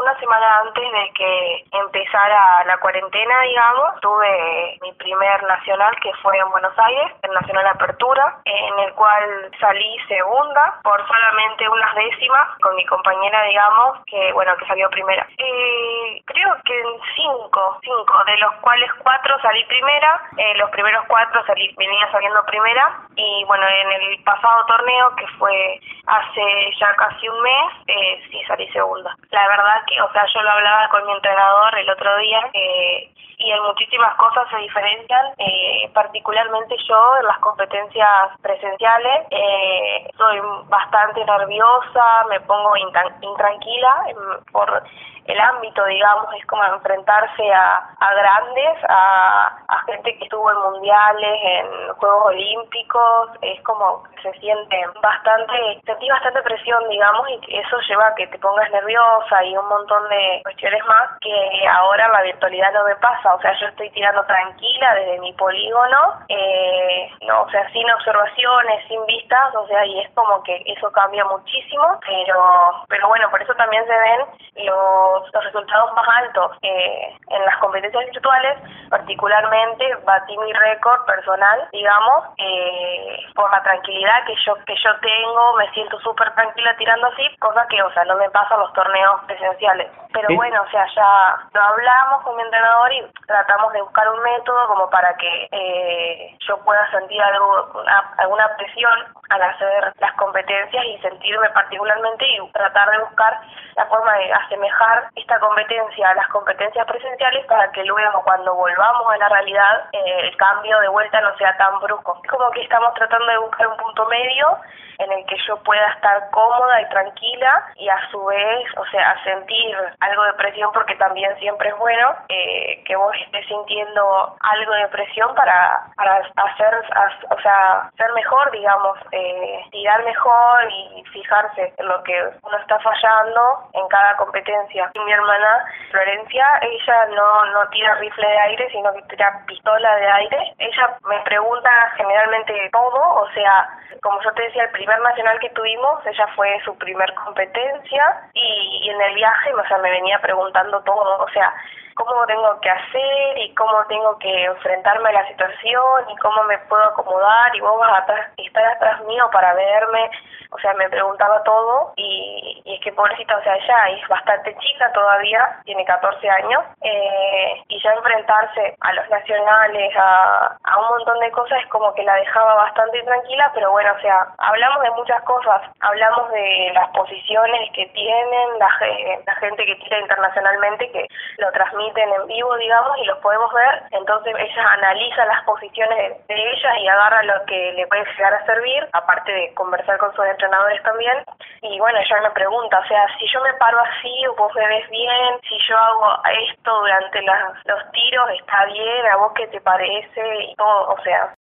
una semana antes de que empezara la cuarentena, digamos, tuve mi primer nacional, que fue en Buenos Aires, el Nacional Apertura, en el cual salí segunda por solamente unas décimas con mi compañera, digamos, que salió primera. Creo que en cinco, de los cuales 4 salí primera, los primeros 4 venía saliendo primera, y bueno, en el pasado torneo, que fue hace ya casi un mes, sí salí segunda. La verdad que, yo lo hablaba con mi entrenador el otro día, y en muchísimas cosas se diferencian, particularmente yo en las competencias presenciales, soy bastante nerviosa, me pongo intranquila por el ámbito, digamos, es como enfrentarse a grandes, a gente que estuvo en mundiales, en Juegos Olímpicos, es como que sentí bastante presión, digamos, y eso lleva a que te pongas nerviosa y un montón de cuestiones más que ahora en la virtualidad no me pasa. Yo estoy tirando tranquila desde mi polígono, sin observaciones, sin vistas, y es como que eso cambia muchísimo, pero bueno, por eso también se ven los resultados más altos en las competencias virtuales. Particularmente batí mi récord personal, digamos, por la tranquilidad que yo tengo, me siento súper tranquila tirando así, cosa que, no me pasa en los torneos presenciales. Pero bueno, ya lo hablamos con mi entrenador y tratamos de buscar un método como para que yo pueda sentir alguna presión al hacer las competencias y sentirme particularmente, y tratar de buscar la forma de asemejar esta competencia a las competencias presenciales para que luego, cuando volvamos a la realidad, el cambio de vuelta no sea tan brusco. Es como que estamos tratando de buscar un punto medio en el que yo pueda estar cómoda y tranquila, y a su vez, sentir algo de presión, porque también siempre es bueno que vos estés sintiendo algo de presión para ser mejor, digamos, tirar mejor y fijarse en lo que uno está fallando en cada competencia. Y mi hermana Florencia, ella no tira rifle de aire, sino que tira pistola de aire. Ella me pregunta generalmente todo, como yo te decía, el primer nacional que tuvimos, ella fue su primer competencia, y en el viaje, me venía preguntando todo, cómo tengo que hacer y cómo tengo que enfrentarme a la situación y cómo me puedo acomodar, y vos vas a estar atrás mío para verme. Me preguntaba todo, y es que pobrecita, ella es bastante chica todavía, tiene 14 años, y ya enfrentarse a los nacionales, a un montón de cosas, es como que la dejaba bastante tranquila. Pero bueno, hablamos de muchas cosas, hablamos de las posiciones que tienen la gente que tira internacionalmente, que lo transmiten en vivo, digamos, y los podemos ver. Entonces ella analiza las posiciones de ellas y agarra lo que le puede llegar a servir, aparte de conversar con sus entrenadores también. Y bueno, ella me pregunta, si yo me paro así, vos me ves bien, si yo hago esto durante los tiros, está bien, ¿a vos qué te parece? Y todo,